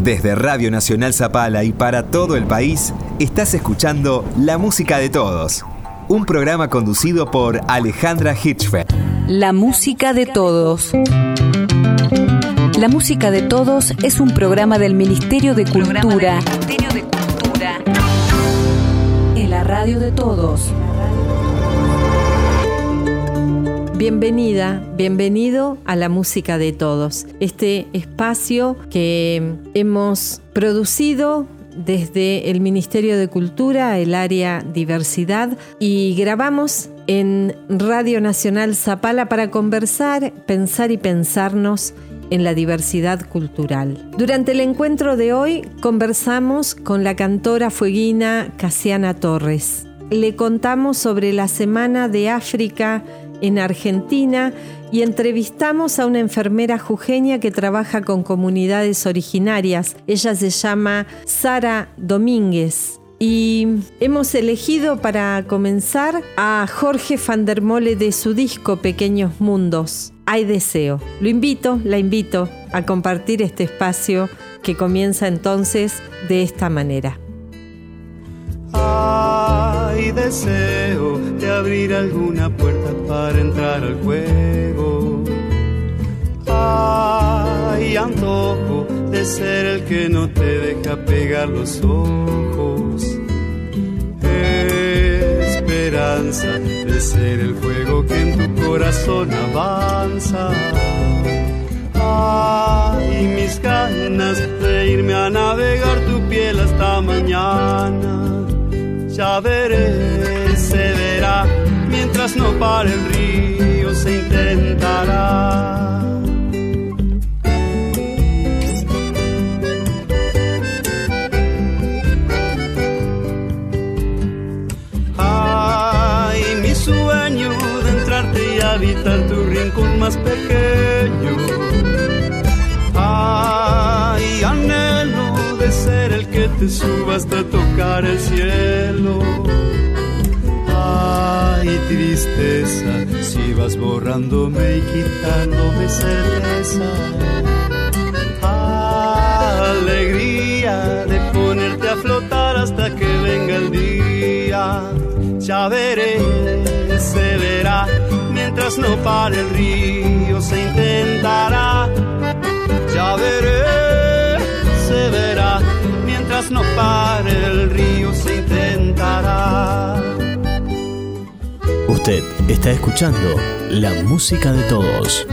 Desde Radio Nacional Zapala y para todo el país, estás escuchando La Música de Todos, un programa conducido por Alejandra Hirschfeld. La Música de Todos. La Música de Todos es un programa del Ministerio de Cultura. En la radio de todos. Bienvenida, bienvenido a La Música de Todos, este espacio que hemos producido desde el Ministerio de Cultura, el área Diversidad, y grabamos en Radio Nacional Zapala para conversar, pensar y pensarnos en la diversidad cultural. Durante el encuentro de hoy conversamos con la cantora fueguina Casiana Torres. Le contamos sobre la Semana de África en Argentina y entrevistamos a una enfermera jujeña que trabaja con comunidades originarias. Ella se llama Sara Domínguez. Y hemos elegido para comenzar a Jorge van der Mole de su disco Pequeños Mundos. Hay deseo. La invito a compartir este espacio que comienza entonces de esta manera. Hay deseo de abrir alguna puerta para entrar al juego. Hay antojo de ser el que no te deja pegar los ojos. Esperanza de ser el fuego que en tu corazón avanza. Ay, mis ganas de irme a navegar tu piel hasta mañana. Ya veré, se verá, mientras no pare el río se intentará. Ay, mi sueño de entrarte y habitar tu rincón más pequeño. Ay, anhelo de ser el que te suba hasta tocar el cielo. Ay, tristeza, si vas borrándome y quitándome certeza. Alegría de ponerte a flotar hasta que venga el día. Ya veré, se verá, mientras no pare el río se intentará. Ya veré, se verá, mientras no pare el río se intentará. Usted está escuchando La Música de Todos.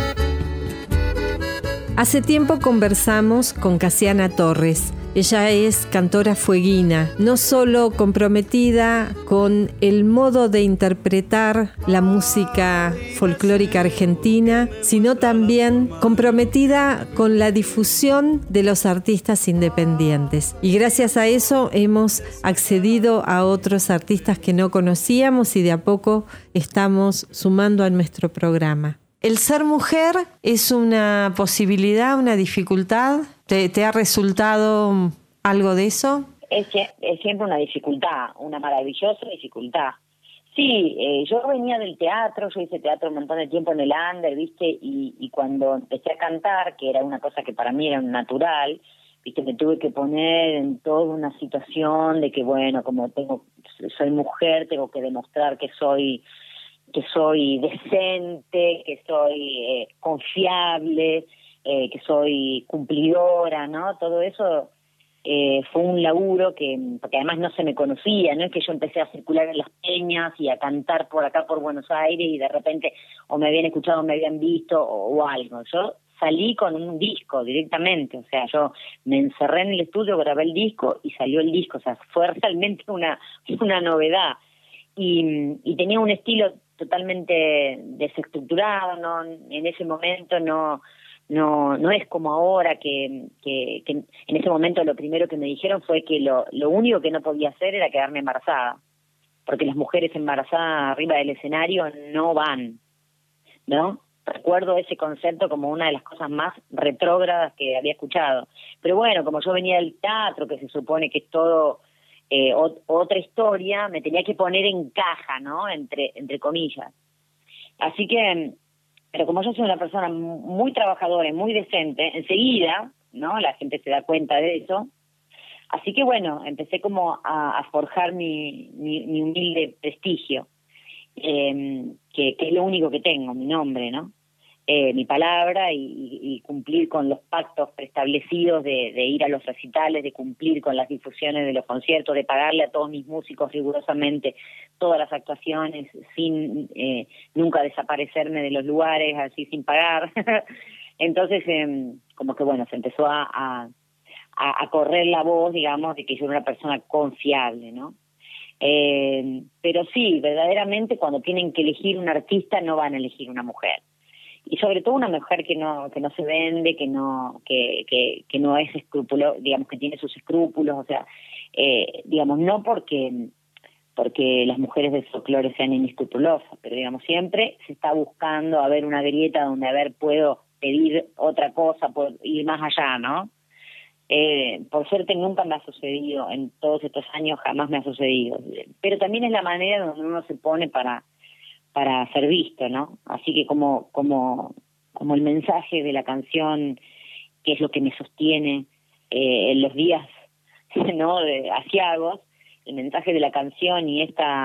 Hace tiempo conversamos con Casiana Torres. Ella es cantora fueguina, no solo comprometida con el modo de interpretar la música folclórica argentina, sino también comprometida con la difusión de los artistas independientes. Y gracias a eso hemos accedido a otros artistas que no conocíamos y de a poco estamos sumando a nuestro programa. ¿El ser mujer es una posibilidad, una dificultad? ¿Te ha resultado algo de eso? Es siempre una dificultad, una maravillosa dificultad. Sí, yo venía del teatro, yo hice teatro un montón de tiempo en el under, ¿viste? Y cuando empecé a cantar, que era una cosa que para mí era natural, ¿viste? Me tuve que poner en toda una situación de que, bueno, como soy mujer, tengo que demostrar que soy decente, que soy confiable, que soy cumplidora, ¿no? Todo eso fue un laburo porque además no se me conocía, no es que yo empecé a circular en las peñas y a cantar por acá por Buenos Aires y de repente o me habían escuchado o me habían visto o algo. Yo salí con un disco directamente, o sea, yo me encerré en el estudio, grabé el disco y salió el disco, o sea, fue realmente una novedad. Y tenía un estilo totalmente desestructurado, ¿no? En ese momento no es como ahora que en ese momento lo primero que me dijeron fue que lo único que no podía hacer era quedarme embarazada, porque las mujeres embarazadas arriba del escenario no van, ¿no? Recuerdo ese concepto como una de las cosas más retrógradas que había escuchado. Pero bueno, como yo venía del teatro, que se supone que es todo otra historia, me tenía que poner en caja, ¿no? Entre comillas. Así que, pero como yo soy una persona muy trabajadora y muy decente, enseguida ¿no? La gente se da cuenta de eso. Así que bueno, empecé como a forjar mi humilde prestigio, que es lo único que tengo, mi nombre, ¿no? Mi palabra y cumplir con los pactos preestablecidos de ir a los recitales, de cumplir con las difusiones de los conciertos, de pagarle a todos mis músicos rigurosamente todas las actuaciones sin nunca desaparecerme de los lugares así sin pagar. Entonces, como que bueno, se empezó a correr la voz, digamos, de que yo era una persona confiable, ¿no? Pero sí, verdaderamente cuando tienen que elegir un artista no van a elegir una mujer. Y sobre todo una mujer que no se vende, que no es escrupulosa, digamos, que tiene sus escrúpulos, o sea, digamos, no porque las mujeres del folclore sean inescrupulosas, pero digamos, siempre se está buscando haber una grieta donde puedo pedir otra cosa, puedo ir más allá, ¿no? Por suerte nunca me ha sucedido, en todos estos años jamás me ha sucedido, pero también es la manera donde uno se pone para ser visto, ¿no? Así que como el mensaje de la canción, que es lo que me sostiene en los días, ¿no?, aciagos, el mensaje de la canción y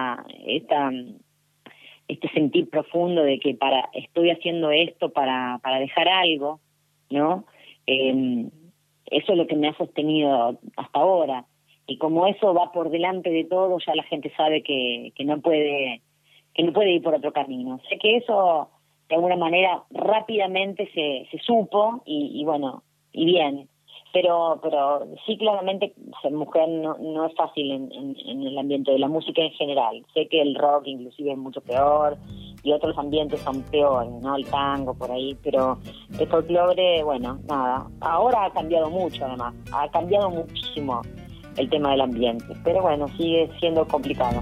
este sentir profundo de que estoy haciendo esto para dejar algo, ¿no? Eso es lo que me ha sostenido hasta ahora. Y como eso va por delante de todo, ya la gente sabe que no puede ir por otro camino. Sé que eso, de alguna manera, rápidamente se supo y bueno, y bien. Pero sí, claramente, ser mujer no es fácil en el ambiente de la música en general. Sé que el rock inclusive es mucho peor y otros ambientes son peores, ¿no? El tango, por ahí, pero el folclore, bueno, nada. Ahora ha cambiado mucho, además. Ha cambiado muchísimo el tema del ambiente. Pero bueno, sigue siendo complicado.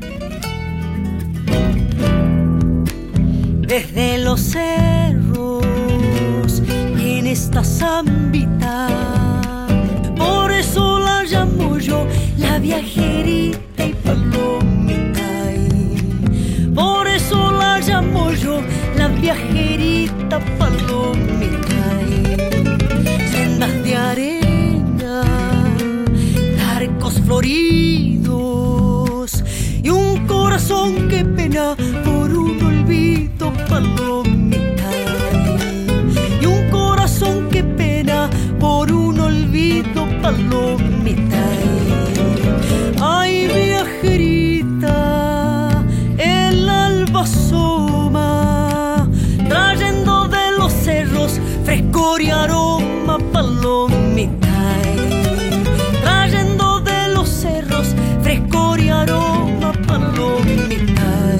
Desde los cerros, en esta zambita, por eso la llamo yo la viajerita y palomita. Por eso la llamo yo la viajerita palomita. Sendas de arena, arcos floridos y un corazón que pena por un olvido palomita. Y un corazón que pena por un olvido palomita. Ay, viajerita, el alba asoma, trayendo de los cerros frescor y aroma palomita. Trayendo de los cerros frescor y aroma palomita.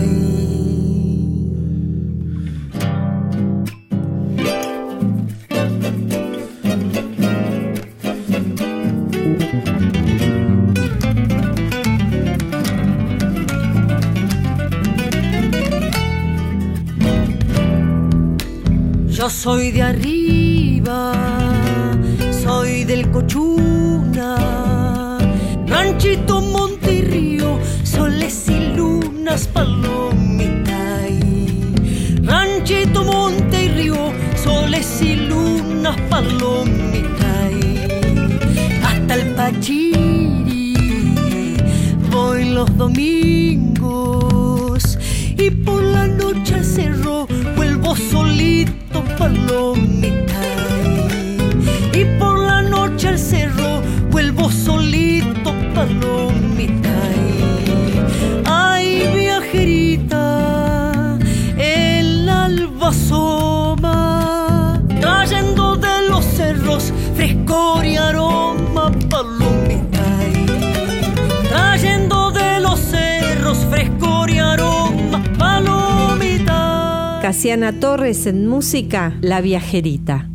Yo soy de arriba, soy del Cochuna, ranchito, monte y río, soles y lunas, palomita. Ranchito, monte y río, soles y lunas, palomita. Hasta el Pachiri voy los domingos y por la noche al cerro vuelvo solito, palomita. Y por la noche al cerro vuelvo solito, palomita. Ay, viajerita, el alba asoma, trayendo de los cerros frescor y aroma, palomita. Trayendo de los cerros frescor y aroma, palomita. Casiana Torres en música, La Viajerita.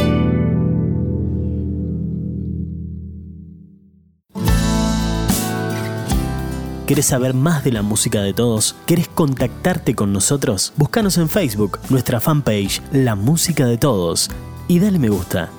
¿Querés saber más de la música de todos? ¿Querés contactarte con nosotros? Búscanos en Facebook, nuestra fanpage, La Música de Todos, y dale me gusta.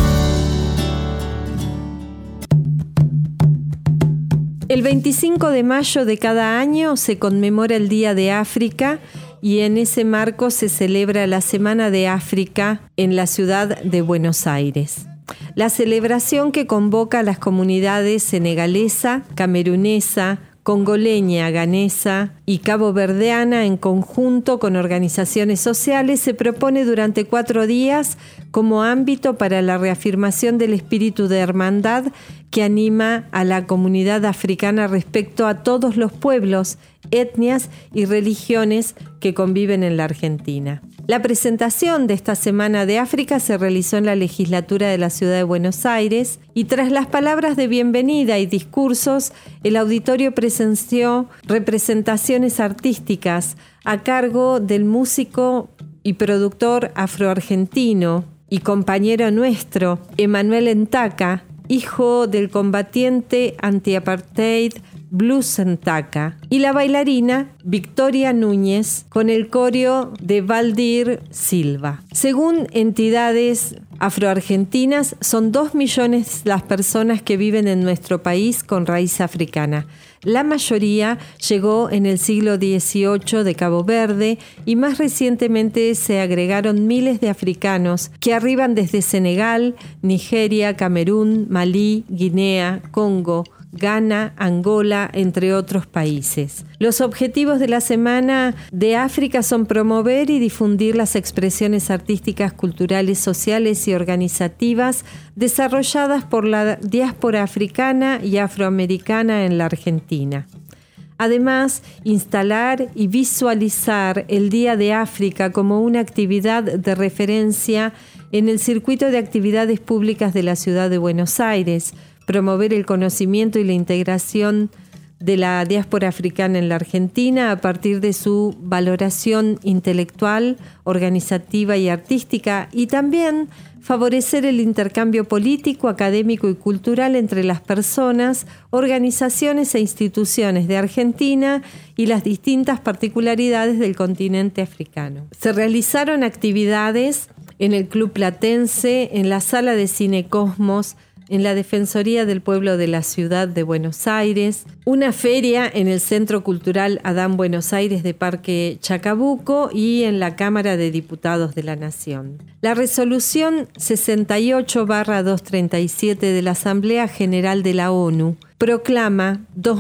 El 25 de mayo de cada año se conmemora el Día de África y en ese marco se celebra la Semana de África en la ciudad de Buenos Aires. la celebración que convoca a las comunidades senegalesa, camerunesa, congoleña, ganesa y caboverdiana en conjunto con organizaciones sociales se propone durante 4 días como ámbito para la reafirmación del espíritu de hermandad que anima a la comunidad africana respecto a todos los pueblos, etnias y religiones que conviven en la Argentina. La presentación de esta Semana de África se realizó en la legislatura de la Ciudad de Buenos Aires y tras las palabras de bienvenida y discursos, el auditorio presenció representaciones artísticas a cargo del músico y productor afroargentino y compañero nuestro, Emanuel Ntaka, hijo del combatiente anti-apartheid Blues Ntaka, y la bailarina Victoria Núñez con el coreo de Valdir Silva. Según entidades afroargentinas, son 2 millones las personas que viven en nuestro país con raíz africana. La mayoría llegó en el siglo XVIII de Cabo Verde y más recientemente se agregaron miles de africanos que arriban desde Senegal, Nigeria, Camerún, Malí, Guinea, Congo, Ghana, Angola, entre otros países. Los objetivos de la Semana de África son promover y difundir las expresiones artísticas, culturales, sociales y organizativas desarrolladas por la diáspora africana y afroamericana en la Argentina. Además, instalar y visualizar el Día de África como una actividad de referencia en el circuito de actividades públicas de la Ciudad de Buenos Aires, promover el conocimiento y la integración de la diáspora africana en la Argentina a partir de su valoración intelectual, organizativa y artística, y también favorecer el intercambio político, académico y cultural entre las personas, organizaciones e instituciones de Argentina y las distintas particularidades del continente africano. Se realizaron actividades en el Club Platense, en la Sala de Cine Cosmos, en la Defensoría del Pueblo de la Ciudad de Buenos Aires, una feria en el Centro Cultural Adán Buenos Aires de Parque Chacabuco y en la Cámara de Diputados de la Nación. La resolución 68/237 de la Asamblea General de la ONU proclama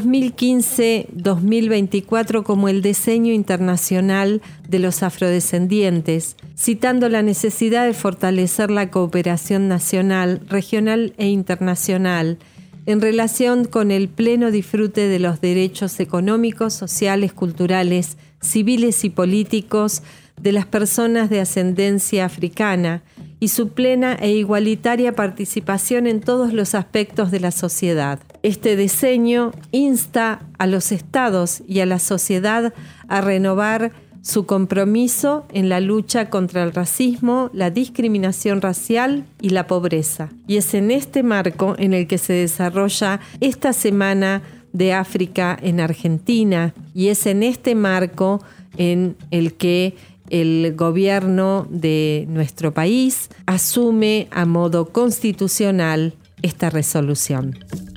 2015-2024 como el Decenio Internacional de los Afrodescendientes, citando la necesidad de fortalecer la cooperación nacional, regional e internacional en relación con el pleno disfrute de los derechos económicos, sociales, culturales, civiles y políticos de las personas de ascendencia africana y su plena e igualitaria participación en todos los aspectos de la sociedad. Este diseño insta a los estados y a la sociedad a renovar su compromiso en la lucha contra el racismo, la discriminación racial y la pobreza. Y es en este marco en el que se desarrolla esta Semana de África en Argentina, y es en este marco en el que el gobierno de nuestro país asume a modo constitucional esta resolución.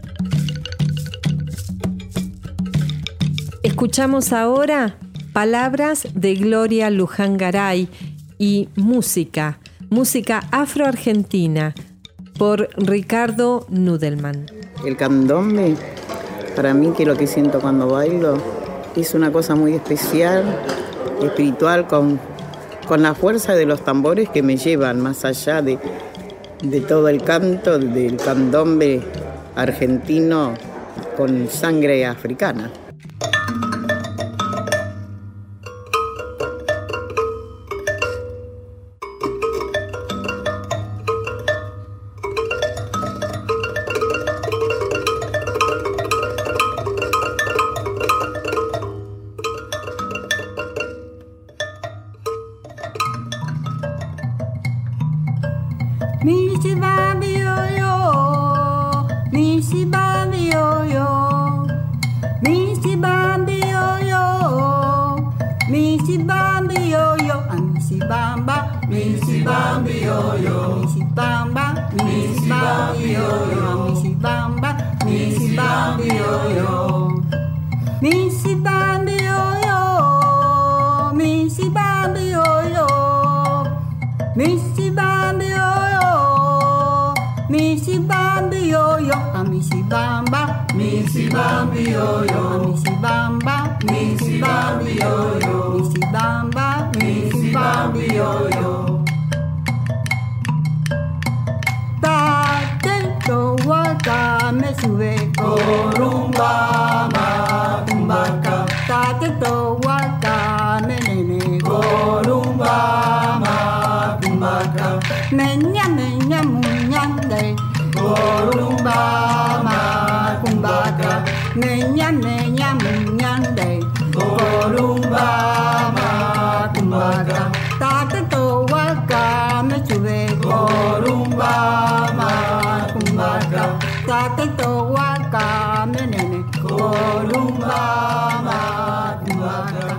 Escuchamos ahora palabras de Gloria Luján Garay y música afroargentina por Ricardo Nudelman. El candombe, para mí, que lo que siento cuando bailo, es una cosa muy especial, espiritual, con la fuerza de los tambores que me llevan más allá de todo el canto del candombe argentino con sangre africana. Missy Bamba, Missy Bambi yo-yo, Missy Bamba, Missy Bambi yo-yo, Missy Bamba, Missy Bambi yo-yo. Tatento waka me sube corumba macumbaka. Tatento waka me nene corumba macumbaka. Meña meña muñande corumba macumbaka. Meña meña muñande corumba macumbaka. Tatento waka me sube corumba macumbaka. Tatento waka me nene corumba macumbaka.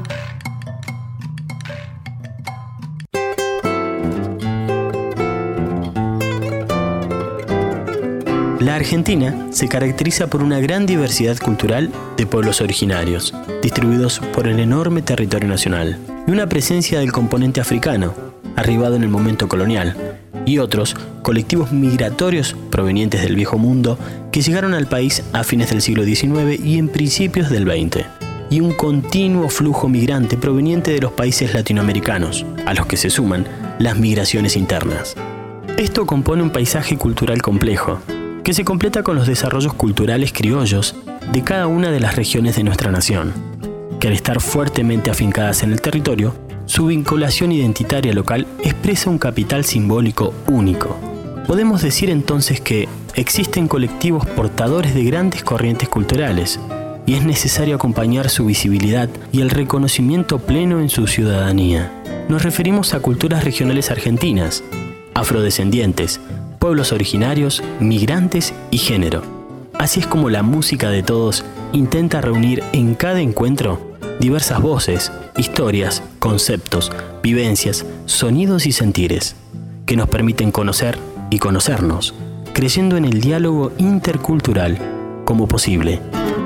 La Argentina se caracteriza por una gran diversidad cultural de pueblos originarios, distribuidos por el enorme territorio nacional, y una presencia del componente africano, arribado en el momento colonial, y otros colectivos migratorios provenientes del Viejo Mundo que llegaron al país a fines del siglo XIX y en principios del XX, y un continuo flujo migrante proveniente de los países latinoamericanos, a los que se suman las migraciones internas. Esto compone un paisaje cultural complejo, que se completa con los desarrollos culturales criollos de cada una de las regiones de nuestra nación, que al estar fuertemente afincadas en el territorio, su vinculación identitaria local expresa un capital simbólico único. Podemos decir entonces que existen colectivos portadores de grandes corrientes culturales, y es necesario acompañar su visibilidad y el reconocimiento pleno en su ciudadanía. Nos referimos a culturas regionales argentinas, afrodescendientes, pueblos originarios, migrantes y género. Así es como la música de todos intenta reunir en cada encuentro diversas voces, historias, conceptos, vivencias, sonidos y sentires, que nos permiten conocer y conocernos, creyendo en el diálogo intercultural como posible.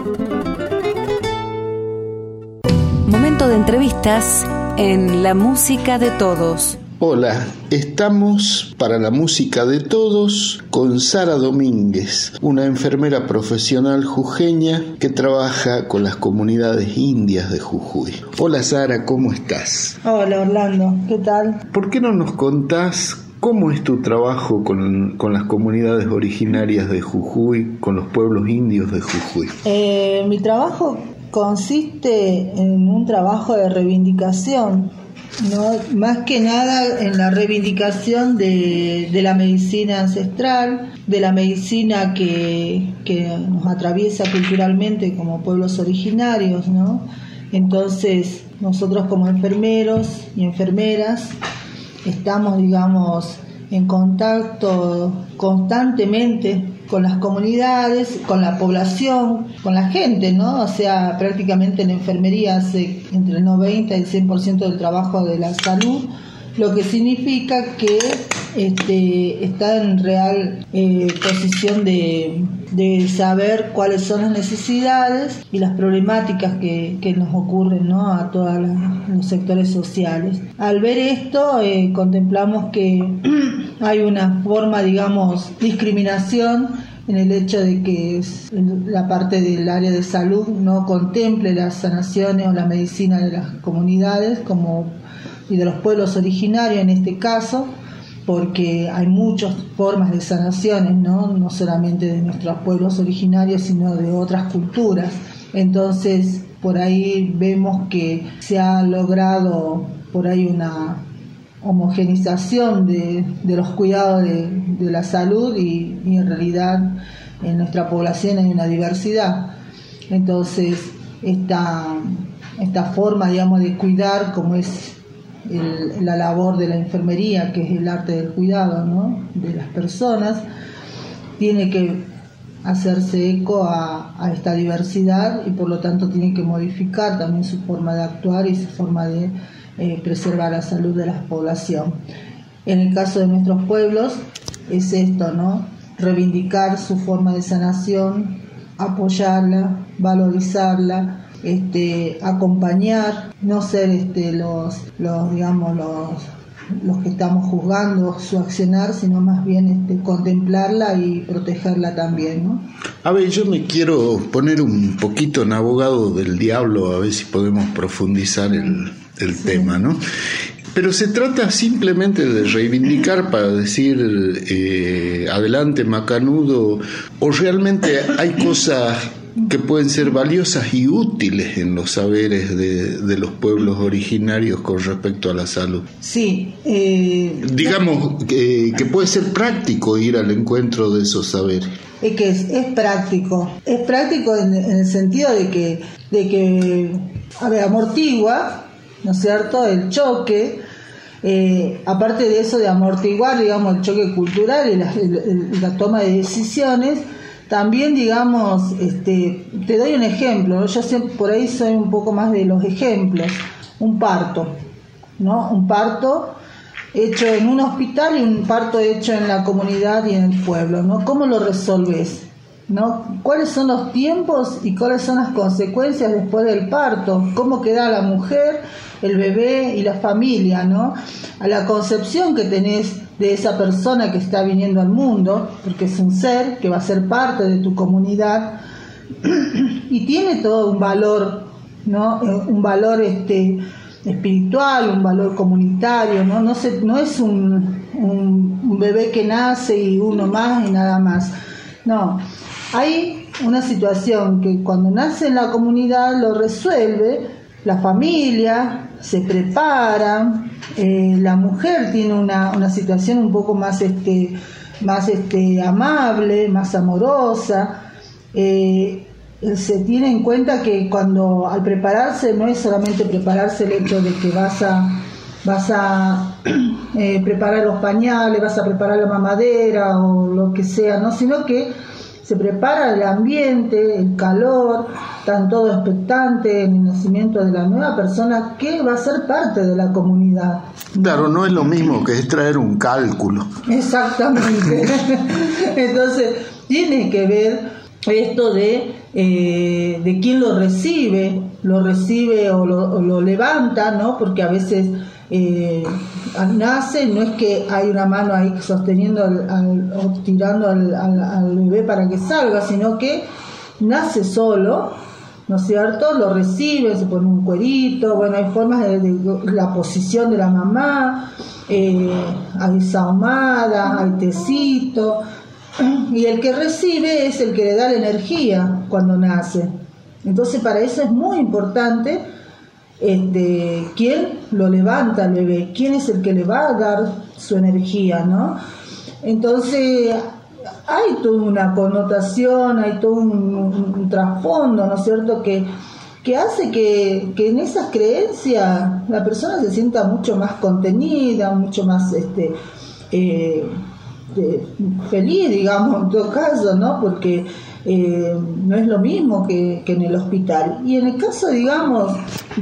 Momento de entrevistas en La Música de Todos. Hola, estamos para La Música de Todos con Sara Domínguez, una enfermera profesional jujeña que trabaja con las comunidades indias de Jujuy. Hola Sara, ¿cómo estás? Hola Orlando, ¿qué tal? ¿Por qué no nos contás cómo es tu trabajo con las comunidades originarias de Jujuy, con los pueblos indios de Jujuy? Mi trabajo consiste en un trabajo de reivindicación, ¿no? Más que nada en la reivindicación de la medicina ancestral, de la medicina que nos atraviesa culturalmente como pueblos originarios, ¿no? Entonces nosotros como enfermeros y enfermeras estamos, digamos, en contacto constantemente con las comunidades, con la población, con la gente, ¿no? O sea, prácticamente la enfermería hace entre el 90 y el 100% del trabajo de la salud, lo que significa que está en real posición de saber cuáles son las necesidades y las problemáticas que nos ocurren, ¿no? A todos los sectores sociales. Al ver esto, contemplamos que hay una forma, digamos, discriminación en el hecho de que la parte del área de salud no contemple las sanaciones o la medicina de las comunidades y de los pueblos originarios en este caso, porque hay muchas formas de sanaciones, no solamente de nuestros pueblos originarios, sino de otras culturas. Entonces, por ahí vemos que se ha logrado por ahí una homogenización de los cuidados de la salud y en realidad en nuestra población hay una diversidad. Entonces, esta forma, digamos, de cuidar, como es la labor de la enfermería, que es el arte del cuidado, ¿no?, de las personas, tiene que hacerse eco a esta diversidad y por lo tanto tiene que modificar también su forma de actuar y su forma de preservar la salud de la población. En el caso de nuestros pueblos es esto, ¿no?, reivindicar su forma de sanación, apoyarla, valorizarla, acompañar, no ser los los que estamos juzgando su accionar, sino más bien contemplarla y protegerla también, ¿no? A ver, yo me quiero poner un poquito en abogado del diablo, a ver si podemos profundizar el tema, ¿no? Pero se trata simplemente de reivindicar para decir adelante Macanudo, o realmente hay cosas que pueden ser valiosas y útiles en los saberes de los pueblos originarios con respecto a la salud. Sí. Digamos que puede ser práctico ir al encuentro de esos saberes. Es práctico. Es práctico en el sentido de que amortigua, ¿no es cierto?, el choque. Aparte de eso, de amortiguar, digamos, el choque cultural y la toma de decisiones, también, digamos, te doy un ejemplo, yo siempre, por ahí soy un poco más de los ejemplos. Un parto, ¿no? Un parto hecho en un hospital y un parto hecho en la comunidad y en el pueblo, ¿no? ¿Cómo lo resolves? ¿No? ¿Cuáles son los tiempos y cuáles son las consecuencias después del parto? ¿Cómo queda la mujer, el bebé y la familia, ¿no? A la concepción que tenés de esa persona que está viniendo al mundo, porque es un ser que va a ser parte de tu comunidad y tiene todo un valor, ¿no? Un valor espiritual, un valor comunitario, ¿no? No es un bebé que nace y uno más y nada más. No, hay una situación que cuando nace en la comunidad lo resuelve la familia, se prepara, la mujer tiene una situación un poco más amable, más amorosa. Se tiene en cuenta que cuando al prepararse no es solamente prepararse el hecho de que vas a preparar los pañales, vas a preparar la mamadera o lo que sea, ¿no? Sino que se prepara el ambiente, el calor, están todos expectantes en el nacimiento de la nueva persona que va a ser parte de la comunidad. Claro, no es lo mismo que extraer un cálculo. Exactamente. Entonces, tiene que ver esto de quién lo recibe o lo levanta, ¿no? Porque a veces nace, no es que hay una mano ahí sosteniendo o tirando al bebé para que salga, sino que nace solo, ¿no es cierto? Lo recibe, se pone un cuerito, bueno, hay formas de la posición de la mamá, hay saumada, hay tecito, y el que recibe es el que le da la energía cuando nace. Entonces para eso es muy importante quién lo levanta al bebé, quién es el que le va a dar su energía, ¿no? Entonces hay toda una connotación, hay todo un trasfondo, ¿no es cierto?, que hace que en esas creencias la persona se sienta mucho más contenida, mucho más feliz, digamos, en todo caso, ¿no? Porque no es lo mismo que en el hospital. Y en el caso, digamos,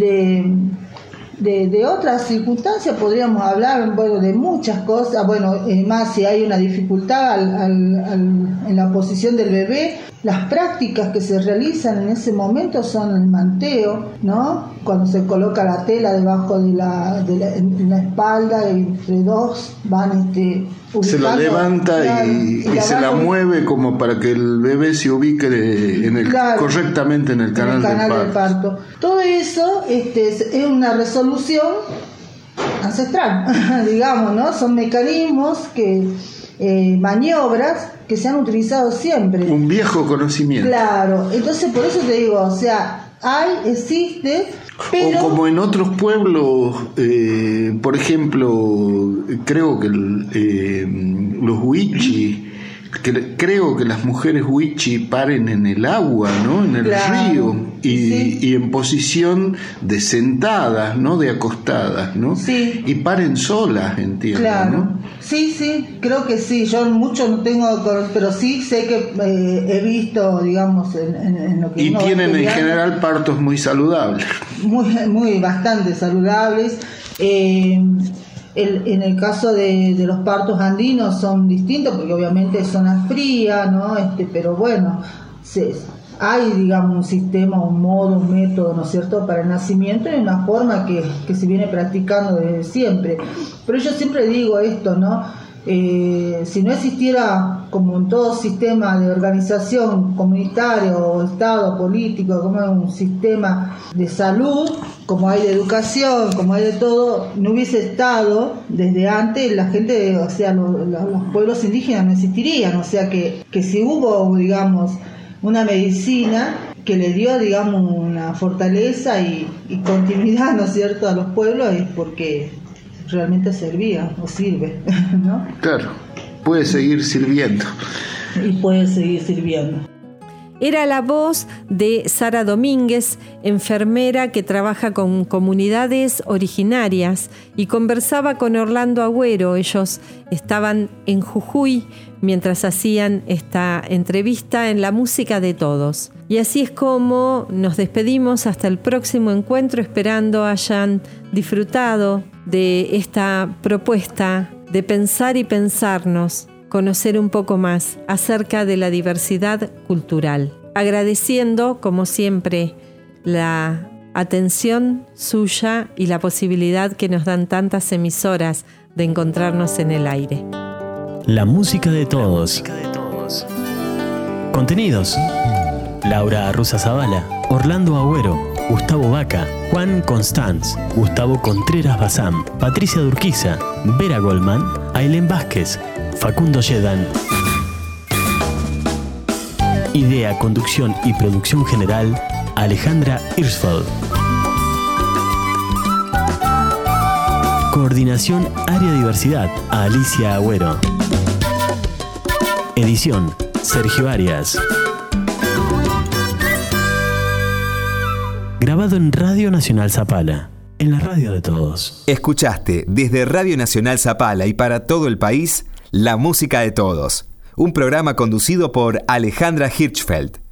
de otras circunstancias podríamos hablar, bueno, de muchas cosas, bueno, más si hay una dificultad en la posición del bebé, las prácticas que se realizan en ese momento son el manteo, ¿no? Cuando se coloca la tela debajo en la espalda, y entre dos van se la levanta y se la mueve como para que el bebé se ubique correctamente en el canal del parto. Todo eso es una resolución ancestral, digamos, ¿no? Son mecanismos maniobras que se han utilizado siempre. Un viejo conocimiento. Claro, entonces por eso te digo, o sea, existe, pero... O como en otros pueblos, por ejemplo, creo que los huichi, creo que las mujeres huichi paren en el agua, ¿no? En el río, y en posición de sentadas, no de acostadas, ¿no? Sí. Y paren solas, entiendo, claro, ¿no? Sí, creo que sí. Yo mucho no tengo, pero sí sé que he visto, digamos, en lo que... Y tienen en general partos muy saludables. Muy bastante saludables. En el caso de los partos andinos son distintos porque obviamente es zona fría, ¿no? Pero bueno, hay, digamos, un sistema, un modo, un método, ¿no es cierto?, para el nacimiento, y una forma que se viene practicando desde siempre. Pero yo siempre digo esto, ¿no? Si no existiera, como en todo sistema de organización comunitario o estado político, como un sistema de salud, como hay de educación, como hay de todo, no hubiese estado desde antes, la gente, o sea, los pueblos indígenas no existirían. O sea que si hubo, digamos, una medicina que le dio, digamos, una fortaleza y continuidad, ¿no es cierto?, a los pueblos, es porque realmente servía o sirve, ¿no? Claro, puede seguir sirviendo. Y puede seguir sirviendo. Era la voz de Sara Domínguez, enfermera que trabaja con comunidades originarias, y conversaba con Orlando Agüero. Ellos estaban en Jujuy mientras hacían esta entrevista en La Música de Todos. Y así es como nos despedimos hasta el próximo encuentro, esperando hayan disfrutado de esta propuesta de pensar y pensarnos, conocer un poco más acerca de la diversidad cultural. Agradeciendo, como siempre, la atención suya y la posibilidad que nos dan tantas emisoras de encontrarnos en el aire. La música de todos. Contenidos: Laura Arruza Zavala, Orlando Agüero, Gustavo Vaca, Juan Constanz, Gustavo Contreras Bazán, Patricia Durquiza, Vera Goldman, Ailén Vázquez, Facundo Yedan. Idea, conducción y producción general: Alejandra Hirschfeld. Coordinación Área Diversidad: Alicia Agüero. Edición: Sergio Arias. Grabado en Radio Nacional Zapala, en la radio de todos. Escuchaste desde Radio Nacional Zapala y para todo el país, La Música de Todos, un programa conducido por Alejandra Hirschfeld.